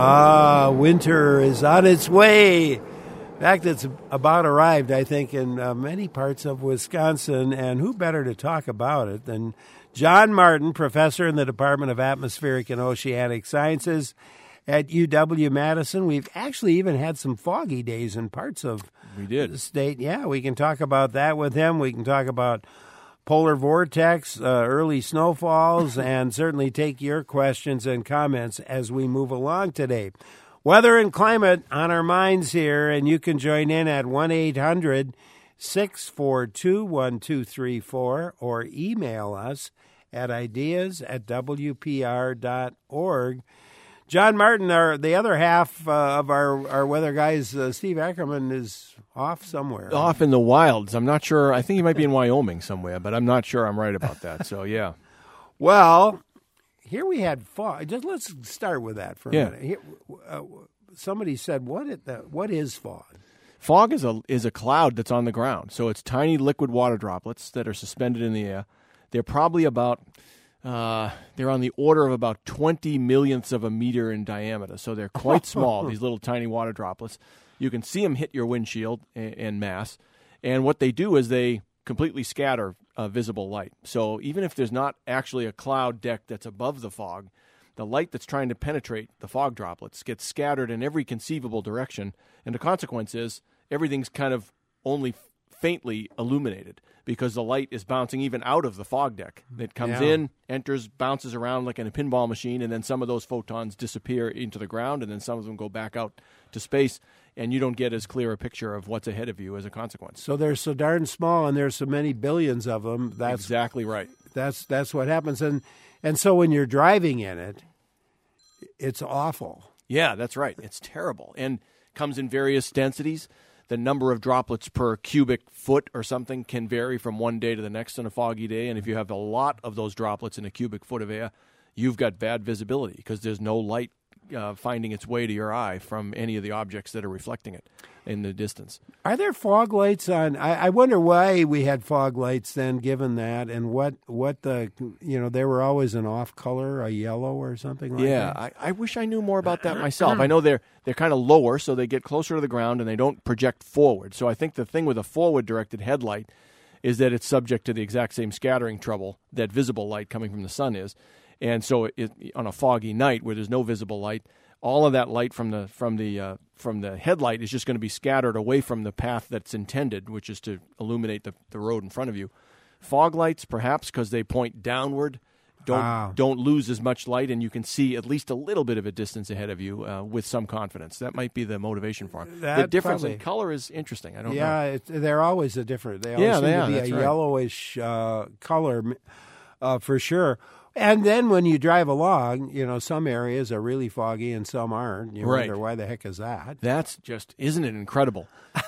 Winter is on its way. In fact, it's about arrived, I think, in many parts of Wisconsin. And who better to talk about it than John Martin, professor in the Department of Atmospheric and Oceanic Sciences at UW-Madison. We've actually even had some foggy days in parts of the state. Yeah, we can talk about that with him. We can talk about polar vortex, early snowfalls, and certainly take your questions and comments as we move along today. Weather and climate on our minds here, and you can join in at 1-800-642-1234 or email us at ideas@wpr.org. John Martin, the other half of our weather guys, Steve Ackerman, is off somewhere. Off in the wilds. I'm not sure. I think he might be in Wyoming somewhere, but I'm not sure I'm right about that. So, yeah. Well, here we had fog. Just let's start with that for a minute. Here, somebody said, what is fog? Fog is a cloud that's on the ground. So it's tiny liquid water droplets that are suspended in the air. They're probably about... they're on the order of about 20 millionths of a meter in diameter, so they're quite small, these little tiny water droplets. You can see them hit your windshield en masse, and what they do is they completely scatter visible light. So even if there's not actually a cloud deck that's above the fog, the light that's trying to penetrate the fog droplets gets scattered in every conceivable direction, and the consequence is everything's kind of only faintly illuminated because the light is bouncing even out of the fog deck. It comes in, enters, bounces around like in a pinball machine, and then some of those photons disappear into the ground, and then some of them go back out to space, and you don't get as clear a picture of what's ahead of you as a consequence. So they're so darn small, and there's so many billions of them. That's exactly right. That's what happens. And so when you're driving in it, it's awful. Yeah, that's right. It's terrible. And comes in various densities. The number of droplets per cubic foot or something can vary from one day to the next on a foggy day. And if you have a lot of those droplets in a cubic foot of air, you've got bad visibility because there's no light finding its way to your eye from any of the objects that are reflecting it in the distance. Are there fog lights on? I wonder why we had fog lights then, given that, and what they were always an off color, a yellow or something like that. Yeah, I wish I knew more about that myself. I know they're kind of lower, so they get closer to the ground and they don't project forward. So I think the thing with a forward-directed headlight is that it's subject to the exact same scattering trouble that visible light coming from the sun is. And so on a foggy night where there's no visible light, all of that light from the headlight is just going to be scattered away from the path that's intended, which is to illuminate the road in front of you. Fog lights, perhaps because they point downward, don't lose as much light, and you can see at least a little bit of a distance ahead of you with some confidence. That might be the motivation for them. The difference in color is interesting. I don't know. Yeah, they're always a different. They always seem to be a yellowish color for sure. And then when you drive along, some areas are really foggy and some aren't. You wonder why the heck is that? That's just, isn't it incredible?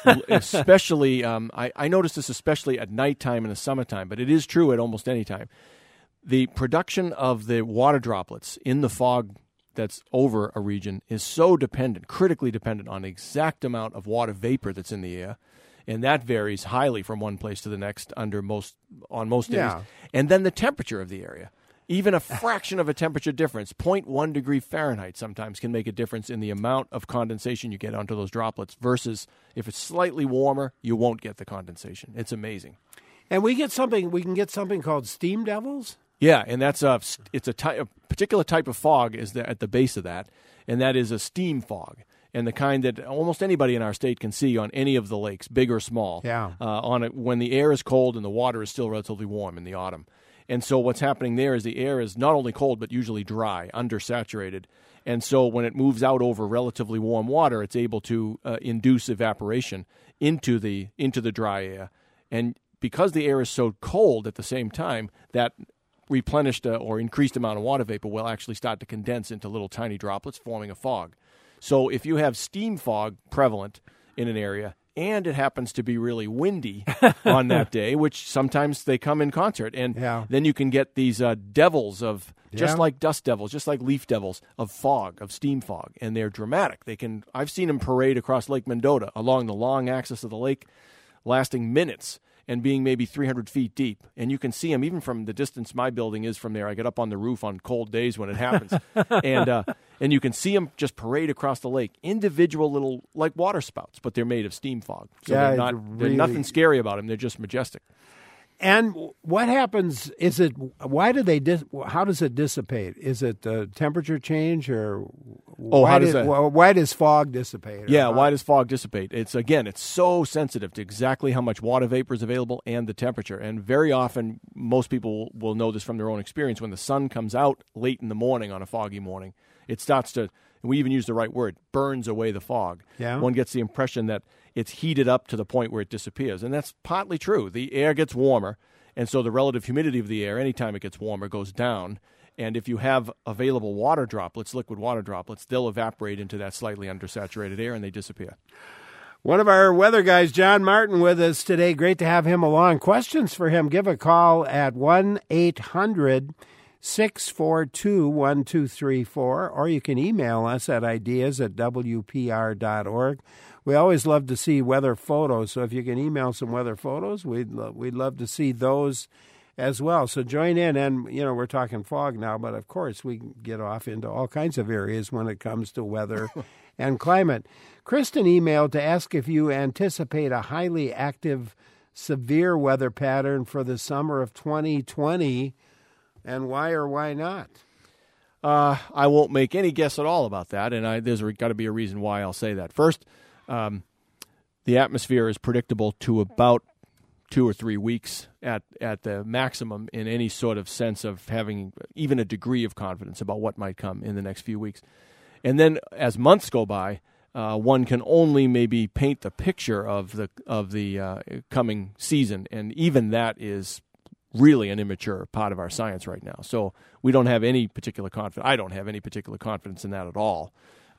Especially, I noticed this especially at nighttime in the summertime, but it is true at almost any time. The production of the water droplets in the fog that's over a region is so critically dependent on the exact amount of water vapor that's in the air. And that varies highly from one place to the next on most days. And then the temperature of the area. Even a fraction of a temperature difference, 0.1 degree Fahrenheit sometimes can make a difference in the amount of condensation you get onto those droplets versus if it's slightly warmer, you won't get the condensation. It's amazing. And we can get something called steam devils? Yeah, and that's a particular type of fog is at the base of that, and that is a steam fog. And the kind that almost anybody in our state can see on any of the lakes, big or small, when the air is cold and the water is still relatively warm in the autumn. And so what's happening there is the air is not only cold but usually dry, undersaturated. And so when it moves out over relatively warm water, it's able to induce evaporation into the dry air. And because the air is so cold at the same time, that replenished or increased amount of water vapor will actually start to condense into little tiny droplets, forming a fog. So if you have steam fog prevalent in an area, and it happens to be really windy on that day, which sometimes they come in concert. And then you can get these devils of, just like dust devils, just like leaf devils, of fog, of steam fog. And they're dramatic. I've seen them parade across Lake Mendota along the long axis of the lake, lasting minutes and being maybe 300 feet deep. And you can see them even from the distance my building is from there. I get up on the roof on cold days when it happens. And you can see them just parade across the lake. Individual little, like water spouts, but they're made of steam fog. So they're nothing scary about them. They're just majestic. And what happens? How does it dissipate? Is it temperature change, or why does fog dissipate? Yeah, why does fog dissipate? It's so sensitive to exactly how much water vapor is available and the temperature. And very often, most people will know this from their own experience. When the sun comes out late in the morning on a foggy morning, it starts to, and we even use the right word, burns away the fog. Yeah. One gets the impression that it's heated up to the point where it disappears. And that's partly true. The air gets warmer, and so the relative humidity of the air, anytime it gets warmer, goes down. And if you have available water droplets, liquid water droplets, they'll evaporate into that slightly undersaturated air, and they disappear. One of our weather guys, John Martin, with us today. Great to have him along. Questions for him, give a call at 1-800-642-1234, or you can email us at ideas@wpr.org. We always love to see weather photos, so if you can email some weather photos, we'd love to see those as well. So join in, and we're talking fog now, but of course we get off into all kinds of areas when it comes to weather and climate. Kristen emailed to ask if you anticipate a highly active severe weather pattern for the summer of 2020, and why or why not? I won't make any guess at all about that, and there's got to be a reason why I'll say that. First, the atmosphere is predictable to about 2 or 3 weeks at the maximum in any sort of sense of having even a degree of confidence about what might come in the next few weeks. And then as months go by, one can only maybe paint the picture of the coming season, and even that is really an immature part of our science right now. So we don't have any particular confidence. I don't have any particular confidence in that at all.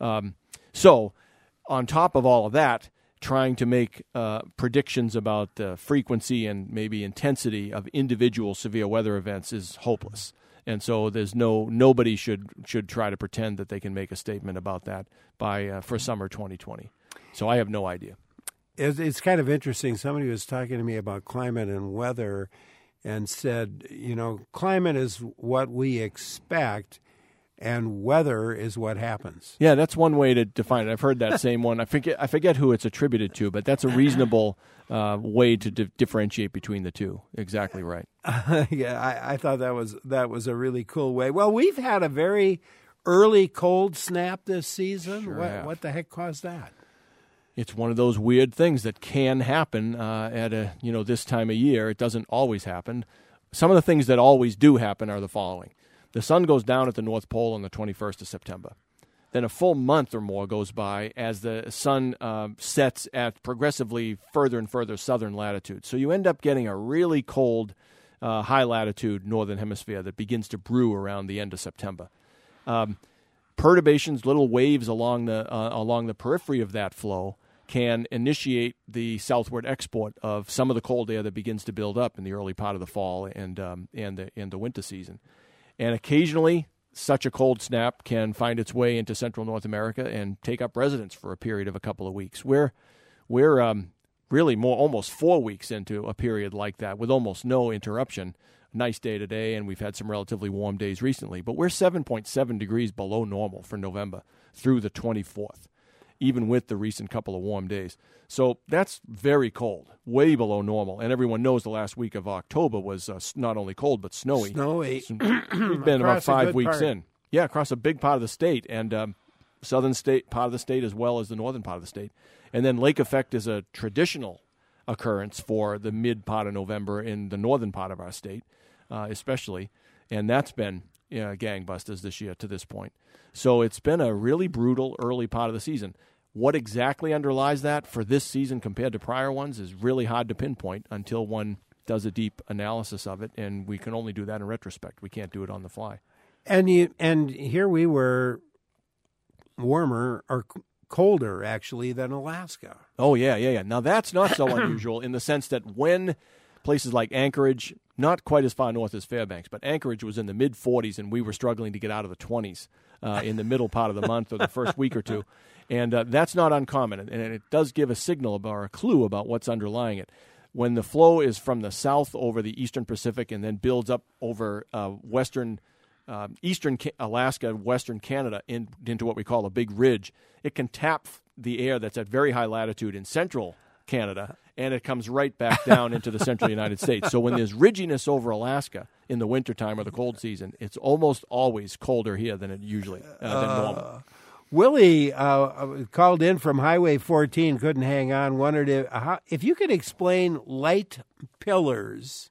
So on top of all of that, trying to make predictions about the frequency and maybe intensity of individual severe weather events is hopeless. And so there's nobody should try to pretend that they can make a statement about that for summer 2020. So I have no idea. It's kind of interesting. Somebody was talking to me about climate and weather and said, climate is what we expect, and weather is what happens. Yeah, that's one way to define it. I've heard that same one. I forget who it's attributed to, but that's a reasonable way to differentiate between the two. Exactly right. Yeah, I thought that was a really cool way. Well, we've had a very early cold snap this season. Sure, what the heck caused that? It's one of those weird things that can happen at this time of year. It doesn't always happen. Some of the things that always do happen are the following. The sun goes down at the North Pole on the 21st of September. Then a full month or more goes by as the sun sets at progressively further and further southern latitudes. So you end up getting a really cold high-latitude northern hemisphere that begins to brew around the end of September. Perturbations, little waves along the periphery of that flow, can initiate the southward export of some of the cold air that begins to build up in the early part of the fall and the winter season. And occasionally, such a cold snap can find its way into central North America and take up residence for a period of a couple of weeks. We're really almost 4 weeks into a period like that with almost no interruption. Nice day today, and we've had some relatively warm days recently. But we're 7.7 degrees below normal for November through the 24th, even with the recent couple of warm days. So that's very cold, way below normal. And everyone knows the last week of October was not only cold, but snowy. Snowy. We've been about 5 weeks in. Yeah, across a big part of the state, and southern state part of the state as well as the northern part of the state. And then lake effect is a traditional occurrence for the mid part of November in the northern part of our state, especially. And that's been gangbusters this year to this point. So it's been a really brutal early part of the season. What exactly underlies that for this season compared to prior ones is really hard to pinpoint until one does a deep analysis of it, and we can only do that in retrospect. We can't do it on the fly. And here we were warmer or colder, actually, than Alaska. Oh, yeah. Now, that's not so unusual in the sense that when places like Anchorage not quite as far north as Fairbanks, but Anchorage was in the mid-40s, and we were struggling to get out of the 20s in the middle part of the month or the first week or two. And that's not uncommon, and it does give a signal or a clue about what's underlying it. When the flow is from the south over the eastern Pacific and then builds up over eastern Alaska, western Canada into what we call a big ridge, it can tap the air that's at very high latitude in central Canada, and it comes right back down into the central United States. So when there's ridginess over Alaska in the wintertime or the cold season, it's almost always colder here than it usually than normal. Willie called in from Highway 14, couldn't hang on, wondered if you could explain light pillars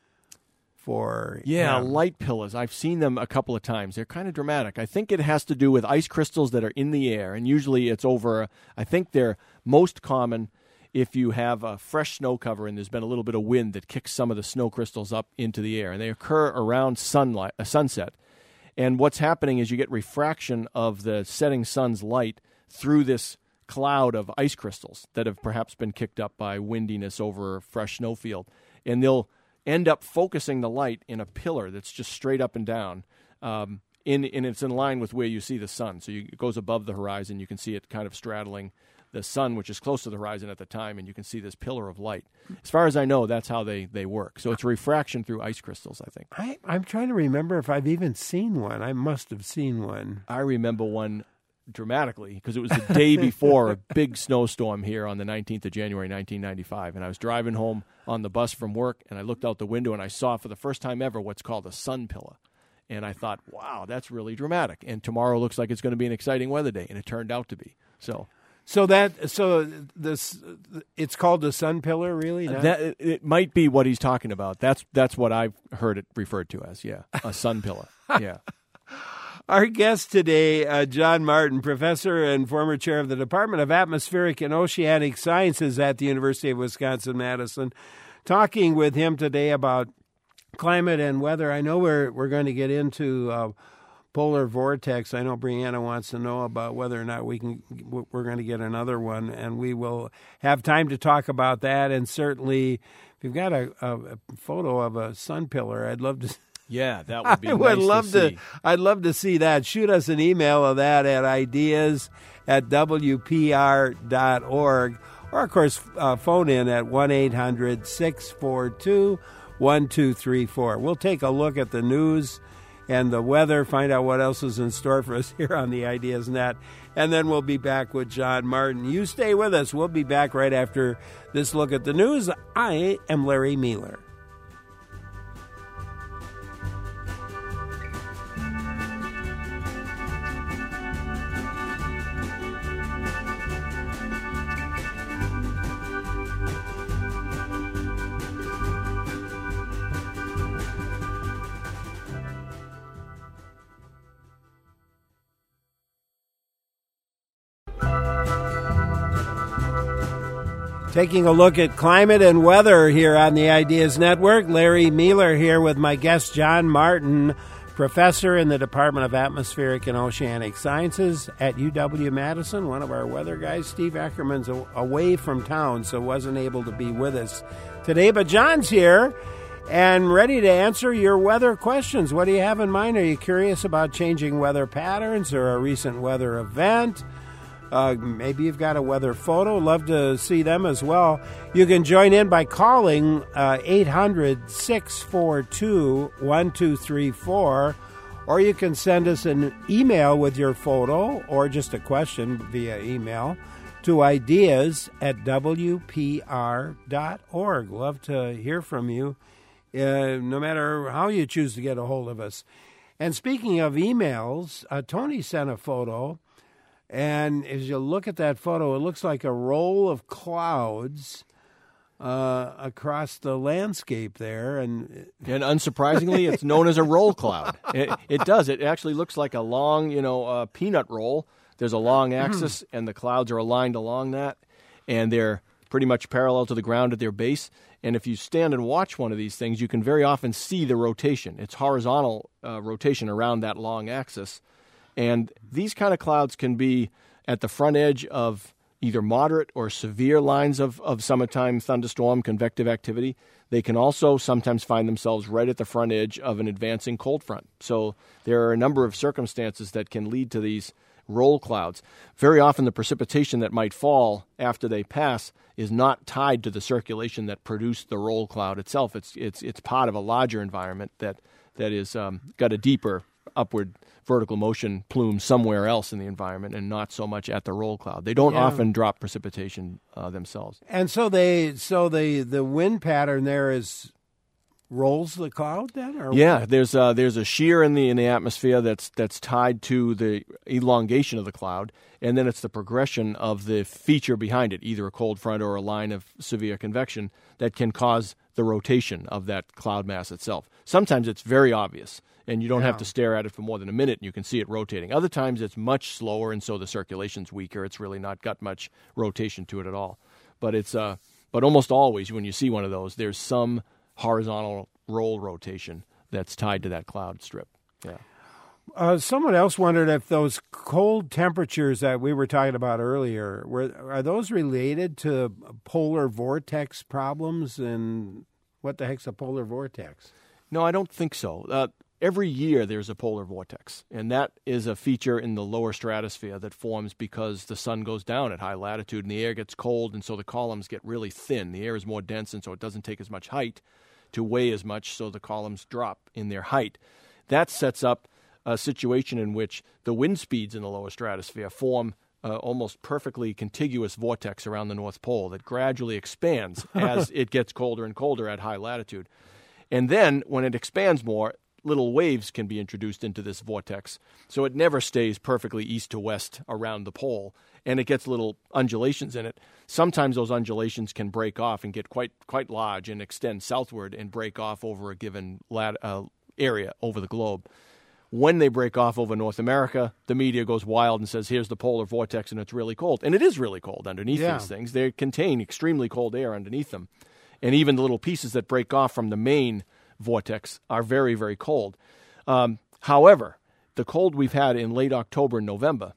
for... Yeah, light pillars. I've seen them a couple of times. They're kind of dramatic. I think it has to do with ice crystals that are in the air, and usually it's over... I think they're most common if you have a fresh snow cover and there's been a little bit of wind that kicks some of the snow crystals up into the air, and they occur around sunset. And what's happening is you get refraction of the setting sun's light through this cloud of ice crystals that have perhaps been kicked up by windiness over a fresh snowfield. And they'll end up focusing the light in a pillar that's just straight up and down. And it's in line with where you see the sun. So it goes above the horizon. You can see it kind of straddling the sun, which is close to the horizon at the time, and you can see this pillar of light. As far as I know, that's how they work. So it's refraction through ice crystals, I think. I'm trying to remember if I've even seen one. I must have seen one. I remember one dramatically because it was the day before a big snowstorm here on the 19th of January, 1995, and I was driving home on the bus from work, and I looked out the window, and I saw for the first time ever what's called a sun pillar. And I thought, wow, that's really dramatic. And tomorrow looks like it's going to be an exciting weather day, and it turned out to be. So this it's called the sun pillar, really? That it might be what he's talking about. That's what I've heard it referred to as. Yeah, a sun pillar. Yeah. Our guest today, John Martin, professor and former chair of the Department of Atmospheric and Oceanic Sciences at the University of Wisconsin-Madison, talking with him today about climate and weather. I know we're going to get into polar vortex. I know Brianna wants to know about whether or not we're going to get another one, and we will have time to talk about that. And certainly, if you've got a photo of a sun pillar, I'd love to. Yeah, that would be nice to see. I'd love to see that. Shoot us an email of that at ideas@wpr.org, or of course phone in at 1-800-642-1234. We'll take a look at the news and the weather, find out what else is in store for us here on the Ideas Net, and then we'll be back with John Martin. You stay with us. We'll be back right after this look at the news. I am Larry Mealer. Taking a look at climate and weather here on the Ideas Network. Larry Mealer here with my guest, John Martin, professor in the Department of Atmospheric and Oceanic Sciences at UW-Madison. One of our weather guys, Steve Ackerman's away from town, so wasn't able to be with us today. But John's here and ready to answer your weather questions. What do you have in mind? Are you curious about changing weather patterns or a recent weather event? Maybe you've got a weather photo. Love to see them as well. You can join in by calling 800-642-1234, or you can send us an email with your photo or just a question via email to ideas@wpr.org. Love to hear from you, no matter how you choose to get a hold of us. And speaking of emails, Tony sent a photo. And as you look at that photo, it looks like a roll of clouds across the landscape there. And unsurprisingly, it's known as a roll cloud. It does. It actually looks like a long, peanut roll. There's a long axis, and the clouds are aligned along that, and they're pretty much parallel to the ground at their base. And if you stand and watch one of these things, you can very often see the rotation. It's horizontal rotation around that long axis. And these kind of clouds can be at the front edge of either moderate or severe lines of summertime thunderstorm convective activity. They can also sometimes find themselves right at the front edge of an advancing cold front. So there are a number of circumstances that can lead to these roll clouds. Very often the precipitation that might fall after they pass is not tied to the circulation that produced the roll cloud itself. It's part of a larger environment that is got a deeper upward vertical motion plume somewhere else in the environment and not so much at the roll cloud. They don't often drop precipitation themselves. And so the wind pattern there is rolls the cloud then? Or yeah, there's a shear in the atmosphere that's tied to the elongation of the cloud, and then it's the progression of the feature behind it, either a cold front or a line of severe convection that can cause the rotation of that cloud mass itself. Sometimes it's very obvious, and you don't have to stare at it for more than a minute, and you can see it rotating. Other times it's much slower, and so the circulation's weaker. It's really not got much rotation to it at all. But but almost always when you see one of those, there's some horizontal roll rotation that's tied to that cloud strip. Yeah. Someone else wondered if those cold temperatures that we were talking about earlier, are those related to polar vortex problems? And what the heck's a polar vortex? No, I don't think so. Every year there's a polar vortex, and that is a feature in the lower stratosphere that forms because the sun goes down at high latitude and the air gets cold, and so the columns get really thin. The air is more dense, and so it doesn't take as much height to weigh as much, so the columns drop in their height. That sets up a situation in which the wind speeds in the lower stratosphere form almost perfectly contiguous vortex around the North Pole that gradually expands as it gets colder and colder at high latitude. And then, when it expands more, little waves can be introduced into this vortex, so it never stays perfectly east to west around the pole, and it gets little undulations in it. Sometimes those undulations can break off and get quite large and extend southward and break off over a given area over the globe. When they break off over North America, the media goes wild and says, here's the polar vortex, and it's really cold. And it is really cold underneath these things. They contain extremely cold air underneath them. And even the little pieces that break off from the main vortex are very, very cold. However, the cold we've had in late October and November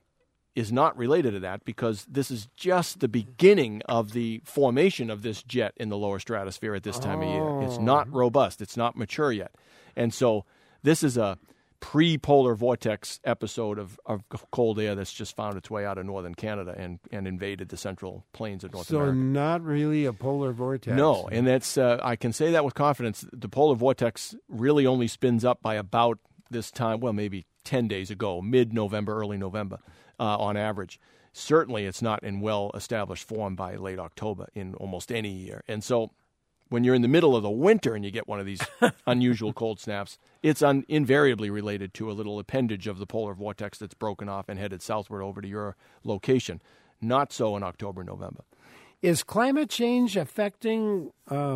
is not related to that because this is just the beginning of the formation of this jet in the lower stratosphere at this time of year. It's not robust. It's not mature yet. And so this is a pre-polar vortex episode of cold air that's just found its way out of northern Canada and invaded the central plains of North America. So not really a polar vortex. No, and that's I can say that with confidence. The polar vortex really only spins up by about this time, well, maybe 10 days ago, mid-November, early November, on average. Certainly it's not in well-established form by late October in almost any year. And so when you're in the middle of the winter and you get one of these unusual cold snaps, it's invariably related to a little appendage of the polar vortex that's broken off and headed southward over to your location. Not so in October, November. Is climate change affecting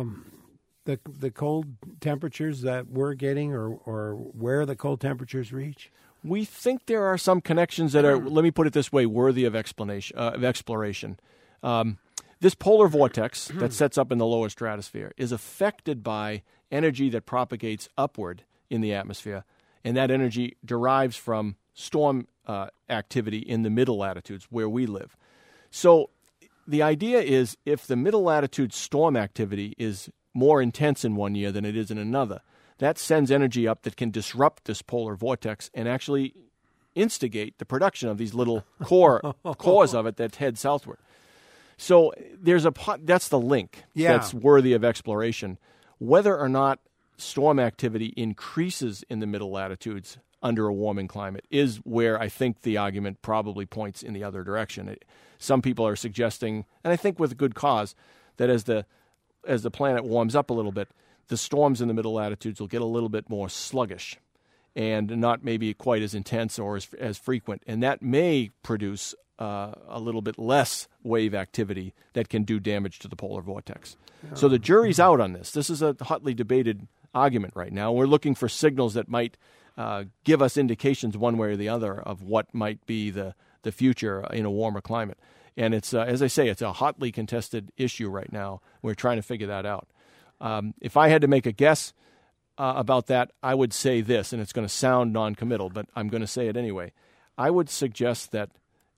the cold temperatures that we're getting or where the cold temperatures reach? We think there are some connections that are, let me put it this way, worthy of exploration. This polar vortex that sets up in the lower stratosphere is affected by energy that propagates upward in the atmosphere, and that energy derives from storm activity in the middle latitudes where we live. So the idea is if the middle latitude storm activity is more intense in one year than it is in another, that sends energy up that can disrupt this polar vortex and actually instigate the production of these little cores of it that head southward. So that's the link that's worthy of exploration. Whether or not storm activity increases in the middle latitudes under a warming climate is where I think the argument probably points in the other direction. Some people are suggesting, and I think with good cause, that as the planet warms up a little bit, the storms in the middle latitudes will get a little bit more sluggish and not maybe quite as intense or as frequent. And that may produce a little bit less wave activity that can do damage to the polar vortex. Yeah. So the jury's out on this. This is a hotly debated argument right now. We're looking for signals that might give us indications one way or the other of what might be the future in a warmer climate. And it's, as I say, it's a hotly contested issue right now. We're trying to figure that out. If I had to make a guess about that, I would say this, and it's going to sound non-committal, but I'm going to say it anyway. I would suggest that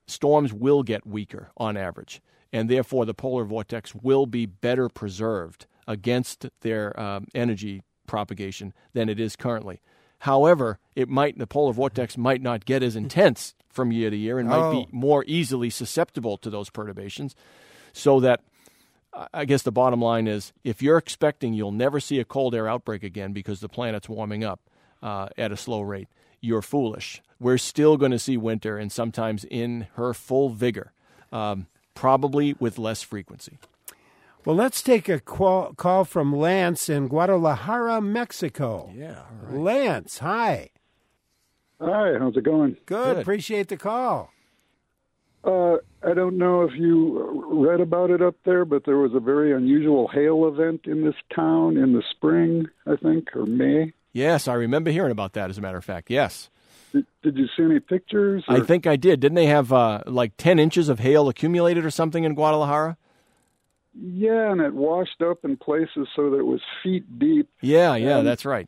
storms will get weaker on average, and therefore the polar vortex will be better preserved against their energy propagation than it is currently. However, the polar vortex might not get as intense from year to year and might be more easily susceptible to those perturbations, so that I guess the bottom line is, if you're expecting you'll never see a cold air outbreak again because the planet's warming up at a slow rate, you're foolish. We're still going to see winter, and sometimes in her full vigor, probably with less frequency. Well, let's take a call from Lance in Guadalajara, Mexico. Yeah, all right. Lance, hi. Hi, how's it going? Good. Appreciate the call. I don't know if you read about it up there, but there was a very unusual hail event in this town in the spring, I think, or May. Yes, I remember hearing about that, as a matter of fact. Yes. Did you see any pictures? I think I did. Didn't they have like 10 inches of hail accumulated or something in Guadalajara? Yeah, and it washed up in places so that it was feet deep. Yeah, that's right.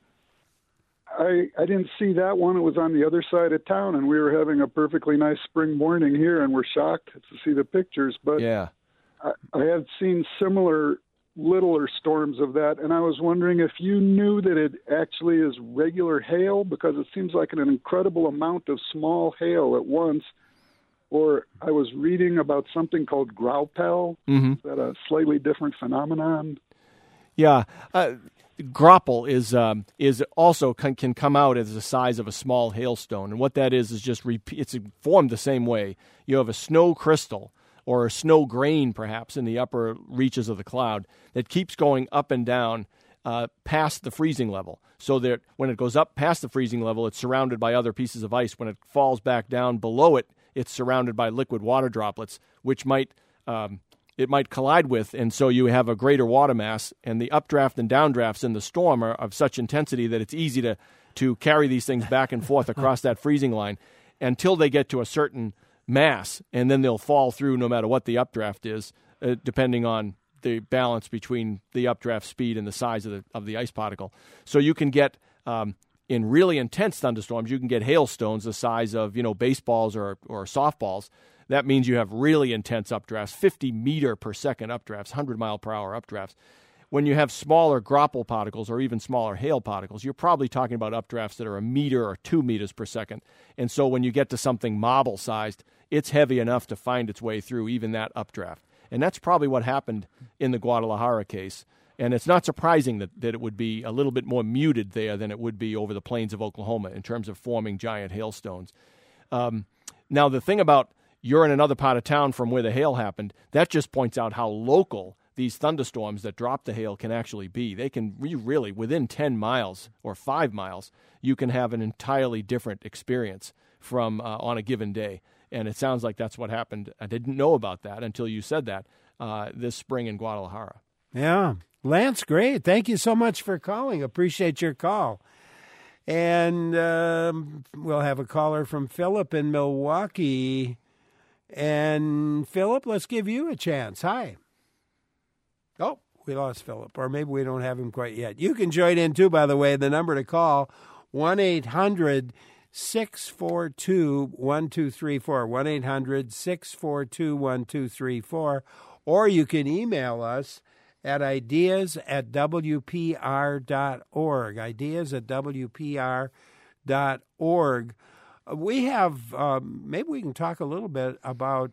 I didn't see that one. It was on the other side of town, and we were having a perfectly nice spring morning here, and we're shocked to see the pictures. But yeah. I have seen similar littler storms of that, and I was wondering if you knew that it actually is regular hail, because it seems like an incredible amount of small hail at once. Or I was reading about something called graupel. Mm-hmm. Is that a slightly different phenomenon? Yeah. Graupel is also can come out as the size of a small hailstone, and what that is just it's formed the same way. You have a snow crystal or a snow grain, perhaps, in the upper reaches of the cloud that keeps going up and down past the freezing level. So that when it goes up past the freezing level, it's surrounded by other pieces of ice. When it falls back down below it, it's surrounded by liquid water droplets, which might collide with, and so you have a greater water mass, and the updraft and downdrafts in the storm are of such intensity that it's easy to carry these things back and forth across that freezing line until they get to a certain mass, and then they'll fall through no matter what the updraft is, depending on the balance between the updraft speed and the size of the ice particle. So you can get in really intense thunderstorms, you can get hailstones the size of baseballs or softballs. That means you have really intense updrafts, 50 meter per second updrafts, 100 mile per hour updrafts. When you have smaller graupel particles or even smaller hail particles, you're probably talking about updrafts that are 1 meter or 2 meters per second. And so when you get to something marble-sized, it's heavy enough to find its way through even that updraft. And that's probably what happened in the Guadalajara case. And it's not surprising that it would be a little bit more muted there than it would be over the plains of Oklahoma in terms of forming giant hailstones. Now, the thing about you're in another part of town from where the hail happened, that just points out how local these thunderstorms that drop the hail can actually be. They can really, within 10 miles or 5 miles, you can have an entirely different experience from on a given day. And it sounds like that's what happened. I didn't know about that until you said that this spring in Guadalajara. Yeah. Lance, great. Thank you so much for calling. Appreciate your call. And we'll have a caller from Philip in Milwaukee. And Philip, let's give you a chance. Hi. Oh, we lost Philip, or maybe we don't have him quite yet. You can join in too, by the way. The number to call, 1-800-642-1234, 1-800-642-1234, or you can email us at ideas@wpr.org, ideas@wpr.org. We have, maybe we can talk a little bit about,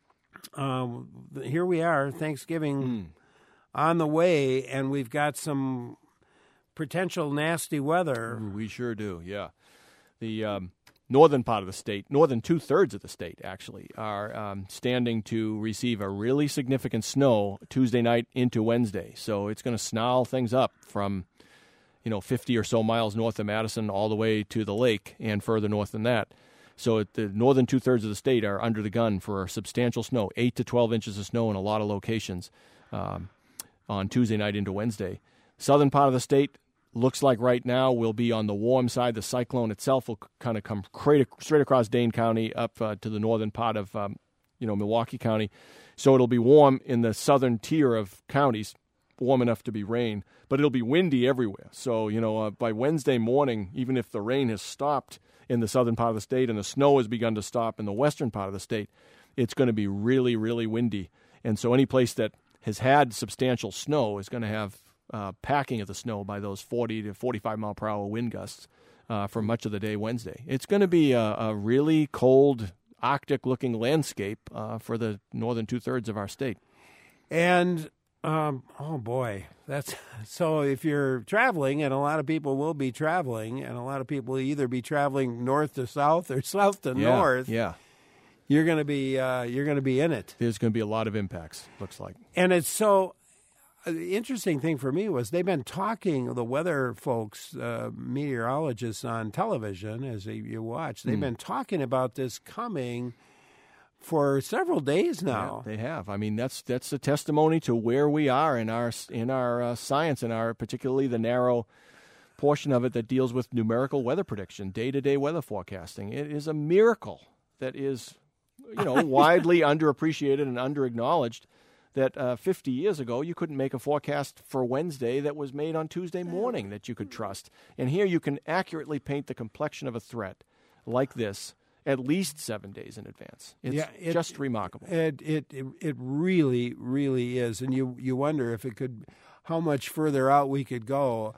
here we are, Thanksgiving on the way, and we've got some potential nasty weather. We sure do, yeah. The northern part of the state, northern two-thirds of the state, actually, are standing to receive a really significant snow Tuesday night into Wednesday. So it's going to snarl things up from 50 or so miles north of Madison all the way to the lake and further north than that. So the northern two-thirds of the state are under the gun for substantial snow, 8 to 12 inches of snow in a lot of locations on Tuesday night into Wednesday. Southern part of the state looks like right now will be on the warm side. The cyclone itself will kind of come straight across Dane County up to the northern part of Milwaukee County. So it'll be warm in the southern tier of counties. warm enough to be rain, but it'll be windy everywhere. So, by Wednesday morning, even if the rain has stopped in the southern part of the state and the snow has begun to stop in the western part of the state, it's going to be really, really windy. And so any place that has had substantial snow is going to have packing of the snow by those 40 to 45 mile per hour wind gusts for much of the day Wednesday. It's going to be a really cold, Arctic-looking landscape for the northern two-thirds of our state. And, oh boy, that's so if you're traveling, and a lot of people will be traveling, and a lot of people will either be traveling north to south or south to north. Yeah. You're going to be in it. There's going to be a lot of impacts, looks like. And it's so the interesting thing for me was they've been talking, the weather folks, meteorologists on television, as you watch, they've been talking about this coming for several days now. Yeah, they have. I mean, that's a testimony to where we are in our science, in our particularly the narrow portion of it that deals with numerical weather prediction, day-to-day weather forecasting. It is a miracle that is, widely underappreciated and underacknowledged. That 50 years ago, you couldn't make a forecast for Wednesday that was made on Tuesday morning that you could trust. And here you can accurately paint the complexion of a threat like this at least 7 days in advance. It's just remarkable. It really, really is. And you wonder if how much further out we could go.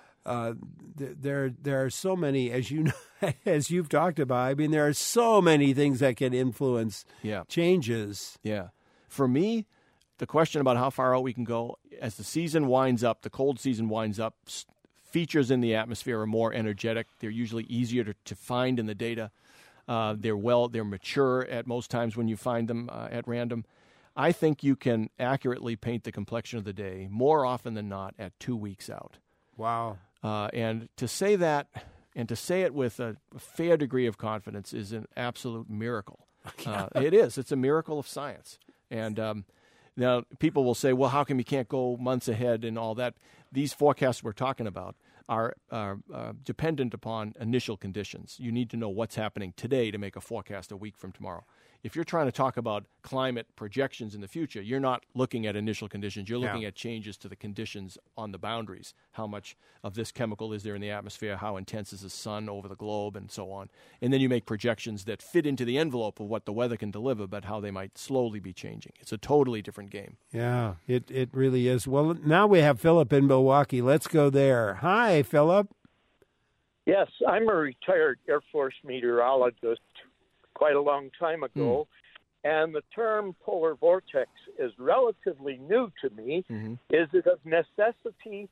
There are so many, as you know, as you've talked about. I mean, there are so many things that can influence changes. Yeah. For me, the question about how far out we can go, as the season winds up, the cold season winds up, features in the atmosphere are more energetic. They're usually easier to find in the data. They're mature at most times when you find them at random. I think you can accurately paint the complexion of the day more often than not at 2 weeks out. Wow. And to say that, and to say it with a fair degree of confidence, is an absolute miracle. It is. It's a miracle of science. And now people will say, well, how come you can't go months ahead and all that? These forecasts we're talking about are dependent upon initial conditions. You need to know what's happening today to make a forecast a week from tomorrow. If you're trying to talk about climate projections in the future, you're not looking at initial conditions. You're looking at changes to the conditions on the boundaries. How much of this chemical is there in the atmosphere? How intense is the sun over the globe, and so on. And then you make projections that fit into the envelope of what the weather can deliver, but how they might slowly be changing. It's a totally different game. Yeah, it really is. Well, now we have Philip in Milwaukee. Let's go there. Hi, Philip. Yes, I'm a retired Air Force meteorologist quite a long time ago, and the term polar vortex is relatively new to me. Is it of necessity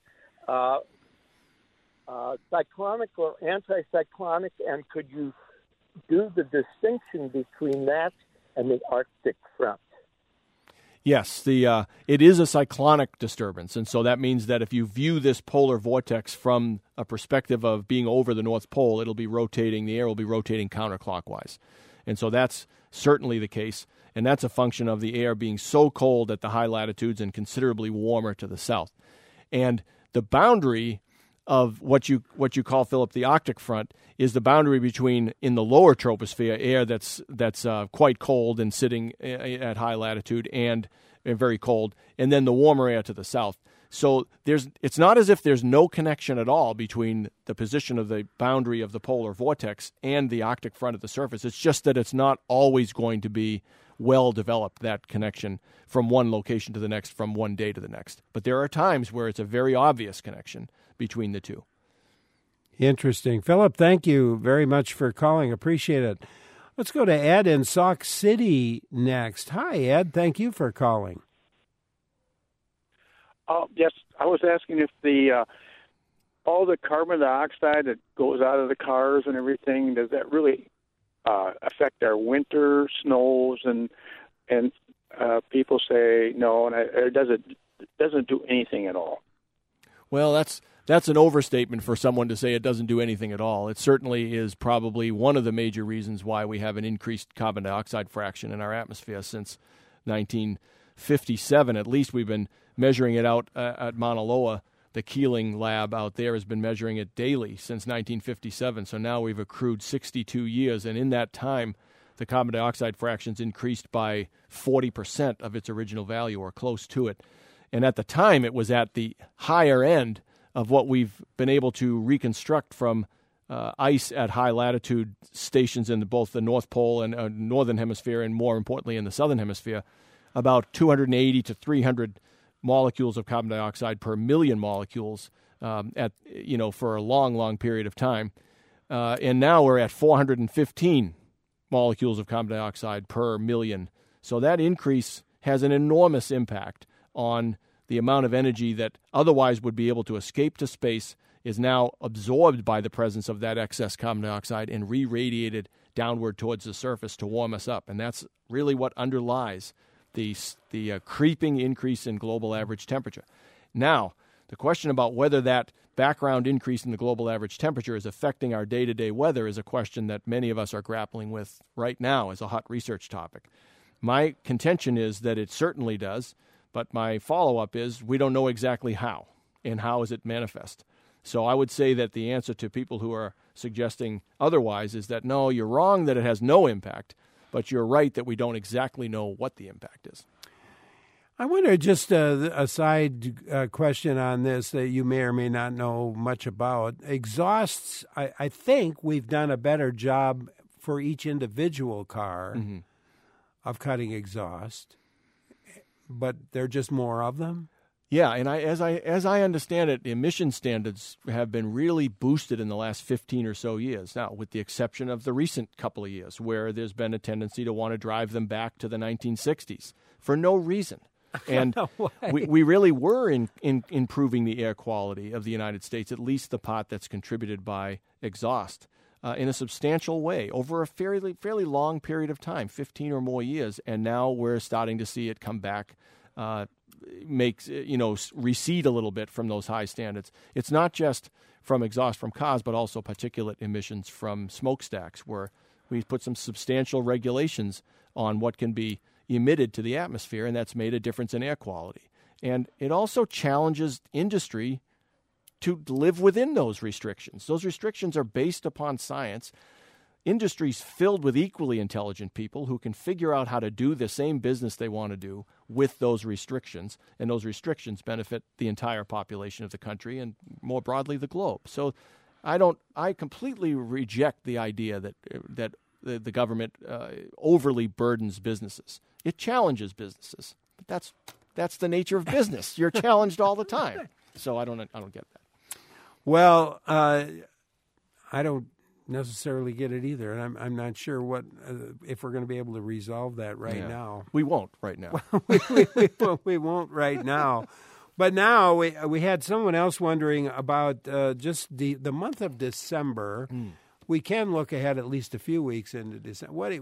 cyclonic or anticyclonic, and could you do the distinction between that and the Arctic front? Yes, it is a cyclonic disturbance, and so that means that if you view this polar vortex from a perspective of being over the North Pole, the air will be rotating counterclockwise. And so that's certainly the case, and that's a function of the air being so cold at the high latitudes and considerably warmer to the south. And the boundary of what you call, Philip, the Arctic front is the boundary between, in the lower troposphere, air that's quite cold and sitting at high latitude and very cold, and then the warmer air to the south. So it's not as if there's no connection at all between the position of the boundary of the polar vortex and the Arctic front at the surface. It's just that it's not always going to be well developed, that connection from one location to the next, from one day to the next. But there are times where it's a very obvious connection between the two. Interesting. Philip, thank you very much for calling. Appreciate it. Let's go to Ed in Sauk City next. Hi, Ed. Thank you for calling. Yes, I was asking if all the carbon dioxide that goes out of the cars and everything, does that really affect our winter snows? And people say no, and it doesn't do anything at all. Well, that's an overstatement for someone to say it doesn't do anything at all. It certainly is probably one of the major reasons why we have an increased carbon dioxide fraction in our atmosphere since 1957. At least we've been measuring it out at Mauna Loa. The Keeling lab out there has been measuring it daily since 1957. So now we've accrued 62 years. And in that time, the carbon dioxide fraction's increased by 40% of its original value or close to it. And at the time, it was at the higher end of what we've been able to reconstruct from ice at high latitude stations in both the North Pole and Northern Hemisphere, and more importantly in the Southern Hemisphere, about 280 to 300 molecules of carbon dioxide per million molecules for a long, long period of time. And now we're at 415 molecules of carbon dioxide per million. So that increase has an enormous impact on the amount of energy that otherwise would be able to escape to space is now absorbed by the presence of that excess carbon dioxide and re-radiated downward towards the surface to warm us up. And that's really what underlies the creeping increase in global average temperature. Now, the question about whether that background increase in the global average temperature is affecting our day-to-day weather is a question that many of us are grappling with right now as a hot research topic. My contention is that it certainly does, but my follow-up is we don't know exactly how, and how is it manifest. So I would say that the answer to people who are suggesting otherwise is that, no, you're wrong that it has no impact, but you're right that we don't exactly know what the impact is. I wonder, just a side question on this that you may or may not know much about. Exhausts, I think we've done a better job for each individual car of cutting exhaust, but there are just more of them? Yeah, and as I understand it, emission standards have been really boosted in the last 15 or so years. Now, with the exception of the recent couple of years, where there's been a tendency to want to drive them back to the 1960s for no reason. And we really were improving the air quality of the United States, at least the part that's contributed by exhaust, in a substantial way over a fairly long period of time, 15 or more years. And now we're starting to see it come back, recede a little bit from those high standards. It's not just from exhaust from cars, but also particulate emissions from smokestacks, where we put some substantial regulations on what can be emitted to the atmosphere, and that's made a difference in air quality. And it also challenges industry to live within those restrictions. Those restrictions are based upon science. Industry's filled with equally intelligent people who can figure out how to do the same business they want to do with those restrictions, and those restrictions benefit the entire population of the country and more broadly the globe. So I completely reject the idea that the government overly burdens businesses. It challenges businesses, but that's the nature of business. You're challenged all the time. So I don't get that. Well, I don't necessarily get it either, and I'm not sure what if we're going to be able to resolve that now. We won't right now. we won't right now. But now we had someone else wondering about just the month of December. We can look ahead at least a few weeks into December.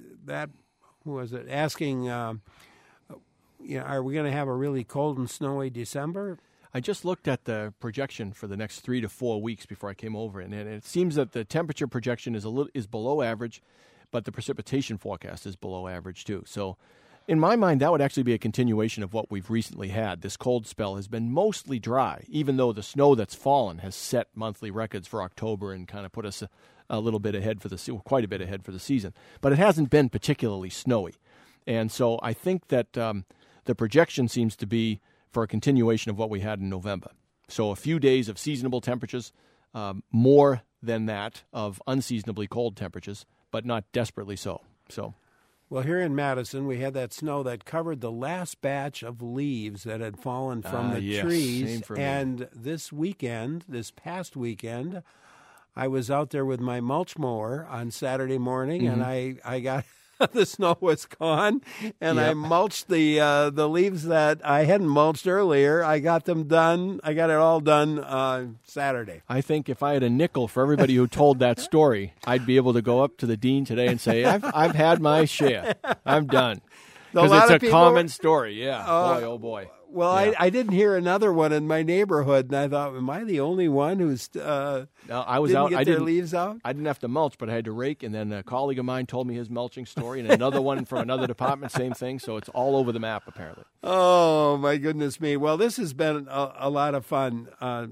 Who was it? Asking, are we going to have a really cold and snowy December? I just looked at the projection for the next 3 to 4 weeks before I came over, and it seems that the temperature projection is below average, but the precipitation forecast is below average too. So, in my mind, that would actually be a continuation of what we've recently had. This cold spell has been mostly dry, even though the snow that's fallen has set monthly records for October and kind of put us a little bit ahead quite a bit ahead for the season. But it hasn't been particularly snowy. And so I think that the projection seems to be for a continuation of what we had in November. So a few days of seasonable temperatures, more than that of unseasonably cold temperatures, but not desperately so. Well, here in Madison, we had that snow that covered the last batch of leaves that had fallen from the trees. Same for me. And this past weekend, I was out there with my mulch mower on Saturday morning, and I got the snow was gone, and I mulched the leaves that I hadn't mulched earlier. I got them done. I got it all done Saturday. I think if I had a nickel for everybody who told that story, I'd be able to go up to the dean today and say, I've had my share. I'm done. Because it's a common story. Yeah. Boy, oh boy. Well, yeah. I didn't hear another one in my neighborhood, and I thought, am I the only one who's I didn't get their leaves out? I didn't have to mulch, but I had to rake, and then a colleague of mine told me his mulching story, and another one from another department, same thing, so it's all over the map, apparently. Oh, my goodness me. Well, this has been a lot of fun.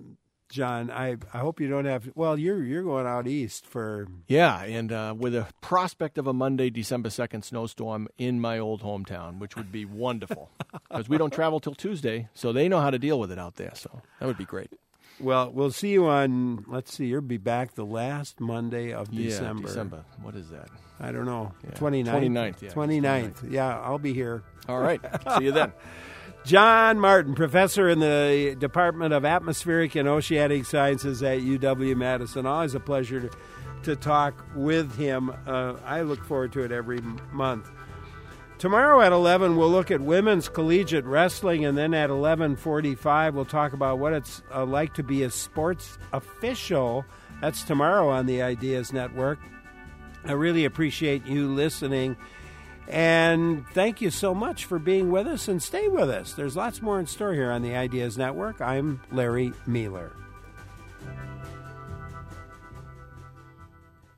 John, I hope you don't have to. Well, you're going out east for. Yeah, and with a prospect of a Monday, December 2nd snowstorm in my old hometown, which would be wonderful. Because we don't travel till Tuesday, so they know how to deal with it out there. So that would be great. Well, we'll see you on, let's see, you'll be back the last Monday of December. Yeah, December. What is that? I don't know. Yeah. 29th? 29th, yeah. 29th. Yeah, I'll be here. All right. See you then. John Martin, professor in the Department of Atmospheric and Oceanic Sciences at UW-Madison. Always a pleasure to talk with him. I look forward to it every month. Tomorrow at 11, we'll look at women's collegiate wrestling, and then at 11:45, we'll talk about what it's like to be a sports official. That's tomorrow on the Ideas Network. I really appreciate you listening, and thank you so much for being with us, and stay with us. There's lots more in store here on the Ideas Network. I'm Larry Mueller.